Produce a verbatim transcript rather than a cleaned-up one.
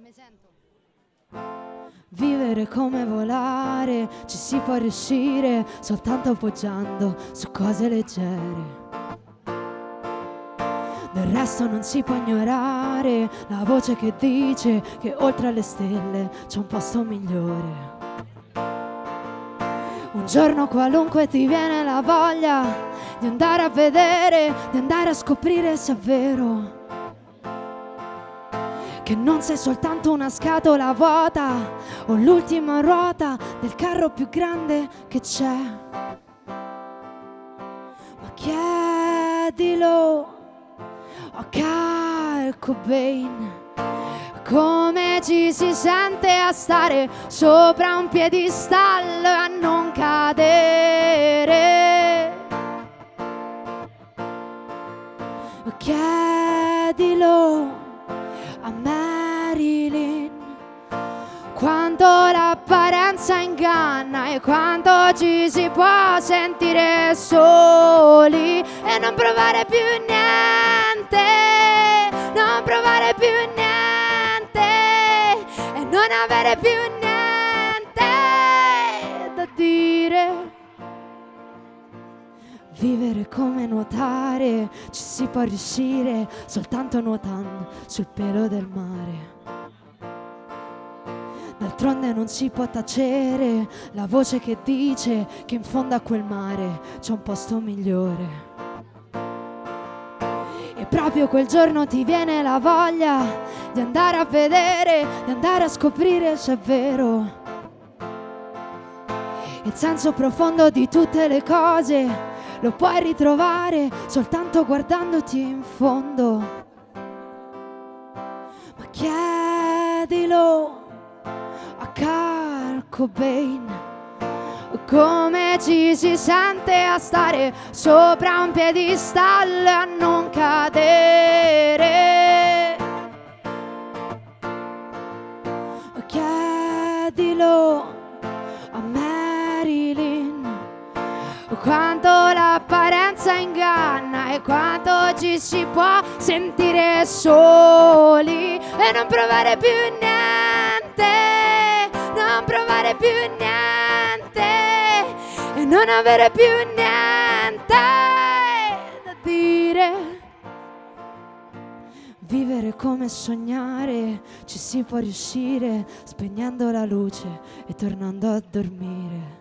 mi sento. Vivere come volare, ci si può riuscire soltanto appoggiando su cose leggere. Del resto non si può ignorare la voce che dice che oltre alle stelle c'è un posto migliore. Un giorno qualunque ti viene la voglia di andare a vedere, di andare a scoprire se è vero che non sei soltanto una scatola vuota o l'ultima ruota del carro più grande che c'è. Ma chiedilo a Kurt Cobain come ci si sente a stare sopra un piedistallo e a non cadere. Ma chiedilo a Marilyn quanto l'apparenza inganna e quanto ci si può sentire soli e non provare più niente, non provare più niente e non avere più niente da dire. Vivere come nuotare, ci si può riuscire soltanto nuotando sul pelo del mare. D'altronde non si può tacere la voce che dice che in fondo a quel mare c'è un posto migliore. E proprio quel giorno ti viene la voglia di andare a vedere, di andare a scoprire se è vero. Il senso profondo di tutte le cose lo puoi ritrovare soltanto guardandoti in fondo. Ma chiedilo a Kurt Cobain come ci si sente a stare sopra un piedistallo e a non cadere. Ma chiedilo a Marilyn quanto l'apparenza inganna e quanto ci si può sentire soli e non provare più niente, non provare più niente e non avere più niente da dire. Vivere come sognare, ci si può riuscire spegnendo la luce e tornando a dormire.